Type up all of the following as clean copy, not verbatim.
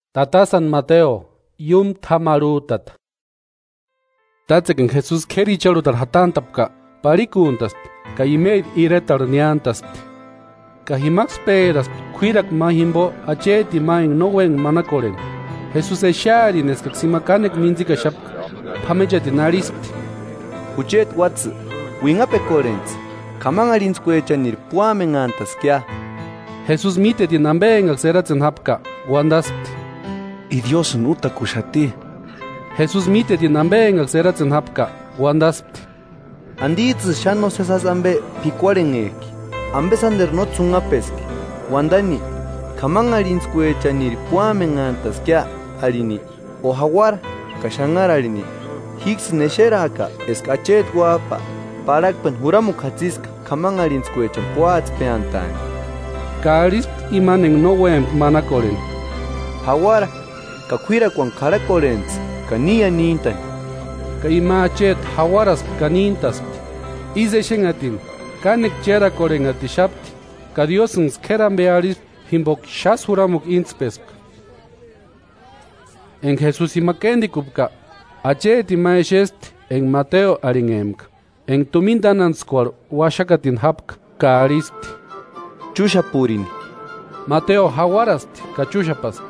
Tata San Mateo, yum thamarutat. Tatsekin Jesús keri charutar hatantapka, parikuntas, kayimeid iretar niantas. Kahimax peras, kuirak mahimbo, acheti maing nowen manakoren. Jesús eshari neskaximakanek minzika shapka, pamejati narispt. Uchet watz, wingape korens, kamangarins kuechanir puamengantas kya. Jesús mite dinambenga xeratzen hapka, wandaspt. Y Dios nuta kushati. Jesús mite dinambenga xeratzen hapka, wandaspt. Anditz shano sesas ambe pikuarengeki. Ambe sander no tsungapeski. Wandani, kamangarins kuechanir puamengantas kya arini. Ohawar, kashangar arini. Higgs nesheraka eskachet guapa. Parakpen huramukatsiska kamangarins kuechan puats peantan. Karisp imanen no wem manakoren. Hawara, kakwira kwan karakorens, kania nintan. Kaimachet hawaras kanintas. Ize shengatin, kanek chera koren atishapt, kadiosens kerambearis himbok shas huramuk inspesp. En Jesús imakendikupka, achet imaeshest en Mateo aringemk. En tumindananskor washakatin hapk karispt. Chushapurin. Mateo hawarast kachushapast.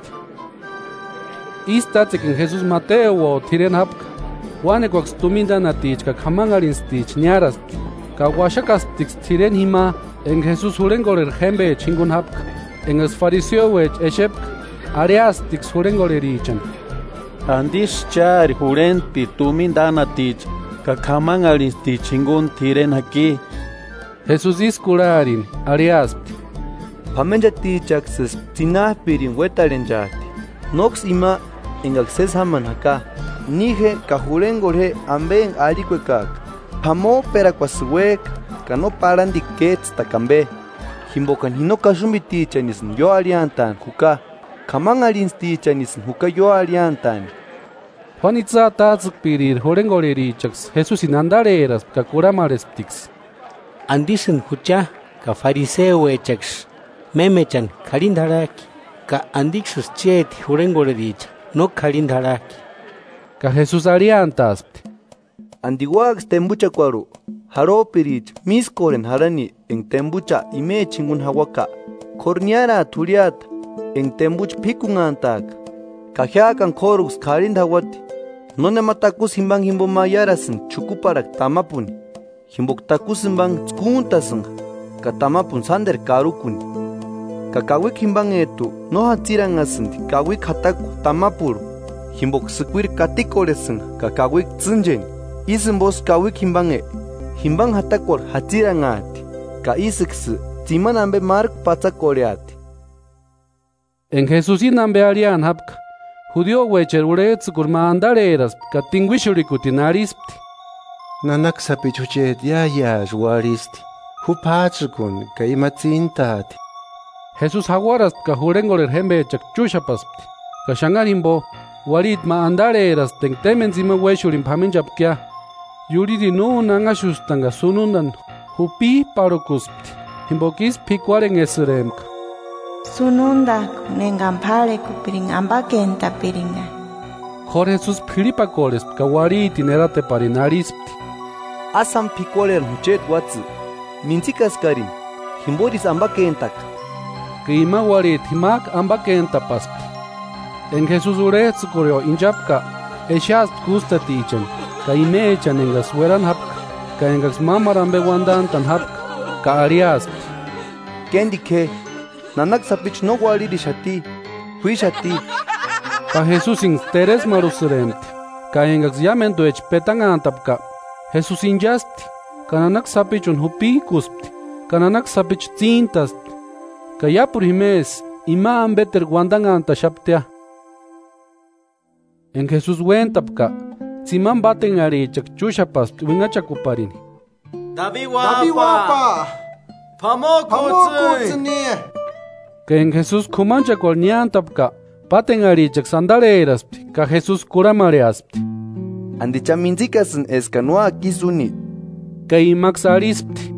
Istatzek en Jesús Mateo o tiren hapk. Wanekwax tumindanatich ka kamangarinstich ñarast. Ka washakastix tiren hima en Jesús hurengorer jembe chingun hapk. En es fariseo wech eshepk. Areastix hurengolerichan. Andis char hurenti tumindanatich ka kamangarinstich chingun tiren aquí. Jesús iskurarin areast. Pamenjati chakses tinahpirin wetarenjati. Nox ima en acces haman haka. Nije kahurengorhe amben arikwekak. Pamo perakwaswek kano parandi kets takambe. Himbokan hino kashumbiti chanisn yo ariantan huka. Kamangarinsti chanisn huka yo ariantan. Juanitza tatzpirir horengorerichaks Jesús inandareras kakuramarestix. Andisen hucha ka fariseo echaks memechan karindaraki ka andixus chet hurengorerich no karindaraki ka Jesús ariantas Andiguax tembucha kwaru haropirich miskoren harani en tembucha ime chingun hawaka korniara turiat en tembuch pikungantak kajakan korux karindawati none matakus himbang himbo mayarasin chukuparak tamapuni himbok takusimbang tkuntasang katamapun sander karukuni kakawik himbang etu no hatsirangasindi kawik hataku tamapuru himbok sikwir katikoresang kakawik tsinjen isimbos kawik himbang hatakor hatsirangati ka isikse timanambe mark patsakoreati. En Jesús inambe arian hapka judío wecher urets kurmandareras ka tinguishurikutinarispt. Nanak sapichuchet ya juaristi. Hupachkun kaimatzintati. Jesús hawarast ka hurengorer hembe chak chushapast. Ka shangarimbo warit ma andareras ten temen zime weshurin paminjapkya. Yuridi no nangashustanga sunundan hupi parokuspt. Himbokis pikwaren esremk. Sununda nengampare kupiring ambakenta piringa. Jor Jesús pilipakores ka wariti nerate parinarispt. Asam pikoler huchet watz. Minzikas karim. Himboris ambakentak. Kima warit himak ambakentapasp. En Jesús uretz koreo injapka. Eshast kustatichan. Ka imechan en las weran hapka. Ka en las mamarambe wandantan hapka. Ka ariasp. Kendi ke. Nanak sapich no wariri shati. Hui shati. Ka Jesús in teres marusremt. Ka en las yamento ech petangantapka. Jesús injasti. Kananak sapichun hupi kuspti. Kananak sapich tintast. Kayapur himes. Ima ambeter guandanganta shaptea. En Jesús wentapka. Siman baten arichak chushapast wingachakuparini. Davi wapa. Pamokotsuni. Que en Jesús kumancha korniantapka. Baten arichak sandareeraspti. Ka Jesús kuramareaspti. Andicha minzikasen eskanua kisuni. Kaimax arispti.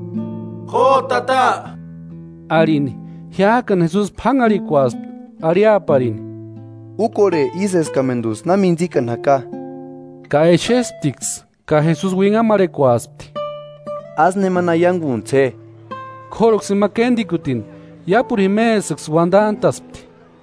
Tata. Arini. Hiakan Jesús pangarikuaspti. Ariaparini. ukore ises kamendus naminzikan haka. Ka eshestix, ka Jesús wingamare kuaspti. Asne manayangun tse. Korox makendikutin, ya purimesex wandantaspti.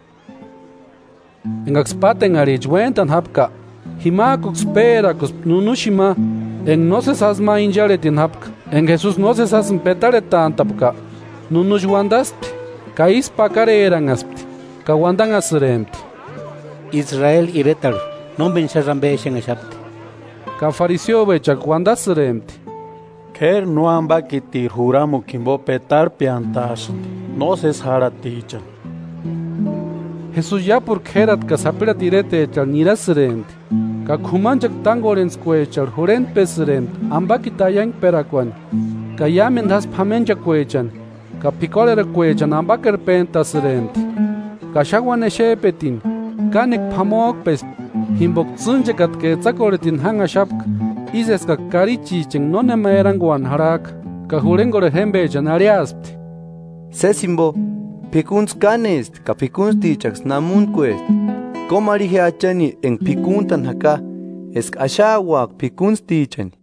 Engaxpaten arichwentan hapka, himakux peracos nunushima, en no se sasma injaretin hapka, en Jesús no se sasm petaretan tapka, nunushwandasti, ka ispakare eran aspti, ka wandan asremti. Israel iretar, non bencharambe shengashapti. Ka fariseo bechak wandasremti. Ker no amba kitir juramo kimbo petar piantas, no se saratichan. Jesús ya por kerat ka sapira tirete echal nirasremti. Ka kumanchak tangorens kuechal juren pesremti, amba kitayang perakwan. Ka yamen das pamencha kuechan, ka picolera kuechan amba kerpentasremti. Ka shagwan eshepetin, kanek pamok pes, himbok tsunchakat ke tsakoretin hanga shapk. Ises ka karichichen no nemerangwan harak, ka jurengore hembechan ariaspti. Sesimbo, pikunz kanest, ka pikunz tichaks namun quest. Komarije achani en pikuntan haka, esk ashawak pikunz tichani.